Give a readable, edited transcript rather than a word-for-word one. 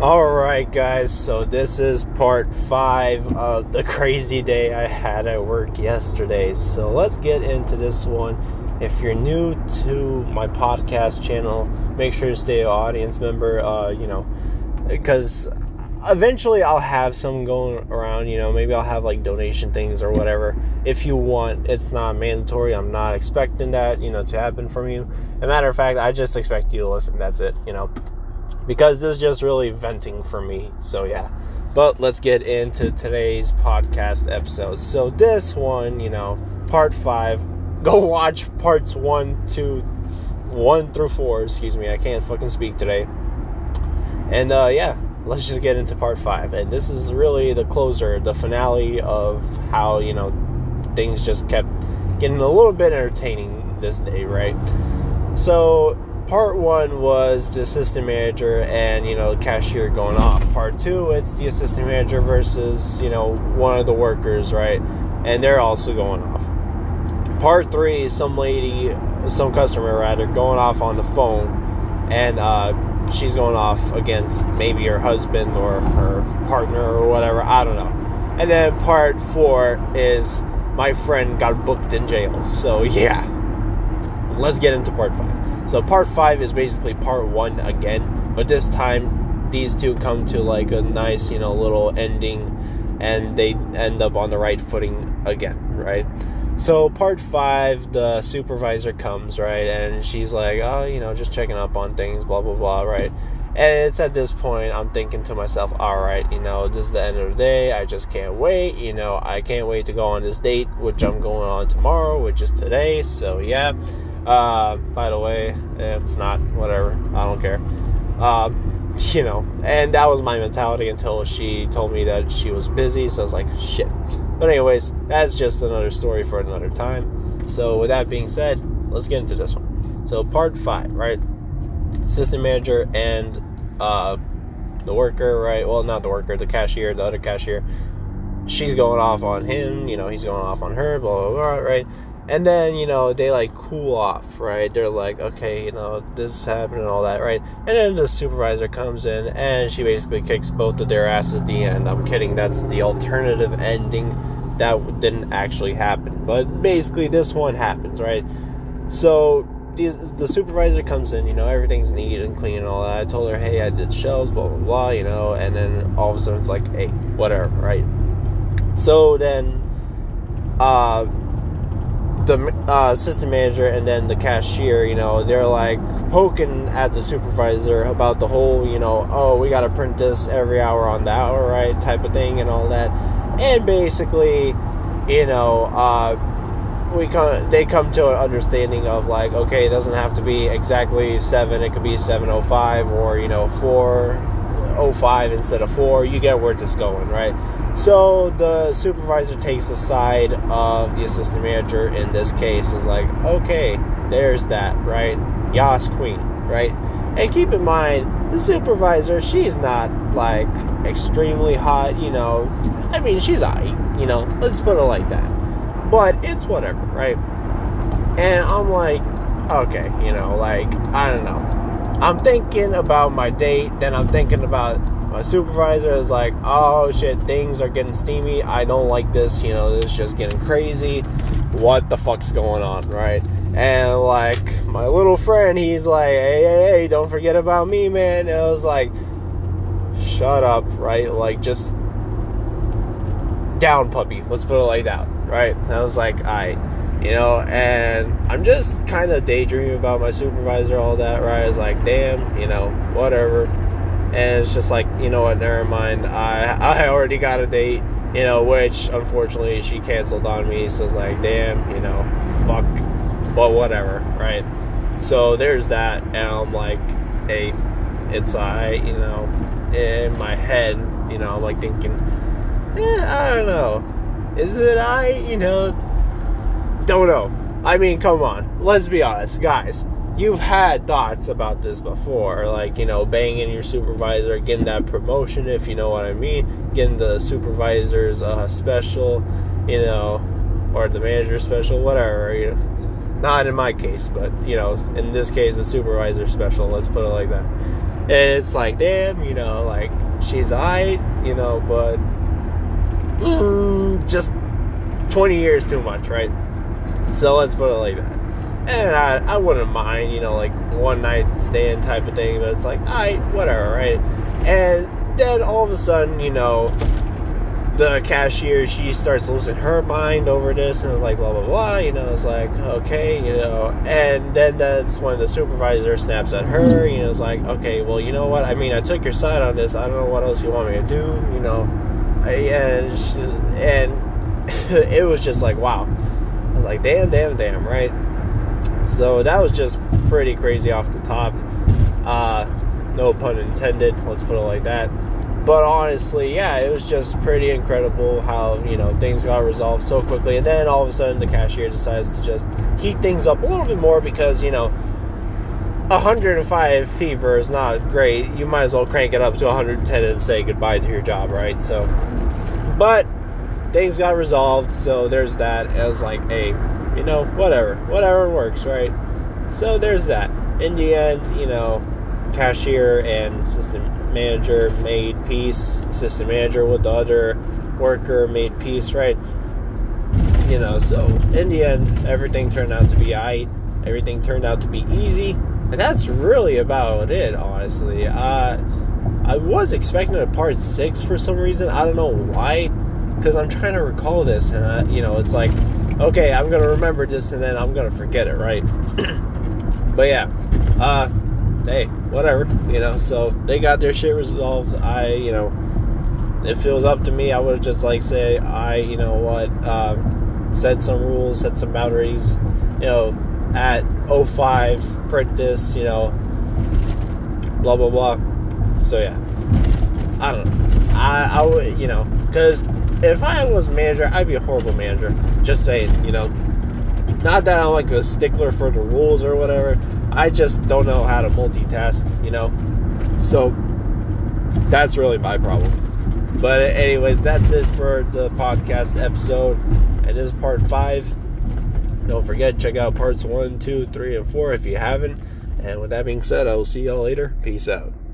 Alright guys, so this is part 5 of the crazy day I had at work yesterday. So let's get into this one. If you're new to my podcast channel, make sure to stay an audience member, because eventually I'll have some going around, maybe I'll have like donation things or whatever. If you want, it's not mandatory. I'm not expecting that, to happen from you. As a matter of fact, I just expect you to listen. That's it, because this is just really venting for me. So yeah, but let's get into today's podcast episode. So this one, part 5, go watch parts 1 through 4, I can't fucking speak today. And yeah, let's just get into part 5. And this is really the closer, the finale of how, things just kept getting a little bit entertaining this day, right? So part 1 was the assistant manager and, the cashier going off. Part 2, it's the assistant manager versus, one of the workers, right? And they're also going off. Part 3 is some customer going off on the phone. And she's going off against maybe her husband or her partner or whatever. I don't know. And then part 4 is my friend got booked in jail. So yeah, let's get into part 5. So part 5 is basically part 1 again, but this time these two come to like a nice, little ending, and they end up on the right footing again, right? So part 5, the supervisor comes, right, and she's like, oh, just checking up on things, blah, blah, blah, right? And it's at this point I'm thinking to myself, all right, this is the end of the day. I just can't wait. I can't wait to go on this date, which I'm going on tomorrow, which is today. So yeah. By the way, it's not, whatever, I don't care. And that was my mentality until she told me that she was busy, so I was like, shit. But anyways, that's just another story for another time. So with that being said, let's get into this one. So part 5, right? Assistant manager and, the worker, right? Well, not the worker, the cashier, the other cashier. She's going off on him, he's going off on her, blah, blah, blah, right? And then, they like cool off, right? They're like, okay, this happened and all that, right? And then the supervisor comes in and she basically kicks both of their asses at the end. I'm kidding. That's the alternative ending. That didn't actually happen. But basically this one happens, right? So the supervisor comes in, everything's neat and clean and all that. I told her, hey, I did shelves, blah, blah, blah, and then all of a sudden it's like, hey, whatever, right? So then, the assistant manager and then the cashier, they're like poking at the supervisor about the whole, oh, we got to print this every hour on the hour, right, type of thing and all that. And basically, they come to an understanding of like, okay, it doesn't have to be exactly 7, it could be 7:05 or 4:05 instead of 4. You get where this is going, right? So the supervisor takes the side of the assistant manager in this case. Is like, okay, there's that, right? Yas queen, right? And keep in mind, the supervisor, she's not like extremely hot, I mean, she's aight, let's put it like that. But it's whatever, right? And I'm like, okay, I don't know. I'm thinking about my date, then I'm thinking about my supervisor is like, oh shit, things are getting steamy. I don't like this, this is just getting crazy. What the fuck's going on, right? And like my little friend, he's like, hey, don't forget about me, man. And I was like, shut up, right? Like, just down, puppy. Let's put it like that, right? And I was like, alright, and I'm just kind of daydreaming about my supervisor, all that, right? I was like, damn, whatever. And it's just like, what, never mind. I already got a date, which unfortunately she canceled on me. So it's like, damn, fuck. But whatever, right? So there's that. And I'm like, hey, it's in my head, I'm like thinking, I don't know. Is it don't know. I mean, come on. Let's be honest, guys. You've had thoughts about this before, like, banging your supervisor, getting that promotion, if you know what I mean, getting the supervisor's special, or the manager special, whatever, Not in my case, but, in this case, the supervisor special, let's put it like that. And it's like, damn, you know, like, she's alright, you know, but just 20 years too much, right? So let's put it like that. And I wouldn't mind, you know, like, one night stand type of thing, but it's like, alright, whatever, right? And then all of a sudden, you know, the cashier, she starts losing her mind over this, and it's like, blah, blah, blah, you know, it's like, okay, you know, and then that's when the supervisor snaps at her, you know, it's like, okay, well, you know what, I mean, I took your side on this, I don't know what else you want me to do, you know, and it was just like, wow, I was like, damn, right? So that was just pretty crazy off the top, no pun intended, let's put it like that. But honestly, yeah, it was just pretty incredible how, you know, things got resolved so quickly. And then all of a sudden the cashier decides to just heat things up a little bit more because, you know, 105 fever is not great. You might as well crank it up to 110 and say goodbye to your job, right? So, but things got resolved, so there's that. And I was like, hey, you know, whatever works, right? So there's that. In the end, you know, cashier and assistant manager made peace. Assistant manager with the other worker made peace, right? You know, so in the end, everything turned out to be alright. Everything turned out to be easy, and that's really about it, honestly. I was expecting a part 6 for some reason. I don't know why, because I'm trying to recall this, and you know, it's like, okay, I'm gonna remember this, and then I'm gonna forget it, right? But yeah, hey, whatever, you know, so they got their shit resolved. You know, if it was up to me, I would have just, like, say, you know what, set some rules, set some boundaries, you know, at 05, print this, you know, blah, blah, blah. So, yeah, I don't know. I would, you know, because if I was manager, I'd be a horrible manager, just saying, you know. Not that I'm, like, a stickler for the rules or whatever. I just don't know how to multitask, you know. So that's really my problem. But anyways, that's it for the podcast episode. And this is part 5. Don't forget, check out parts 1, 2, 3, and 4 if you haven't. And with that being said, I will see y'all later. Peace out.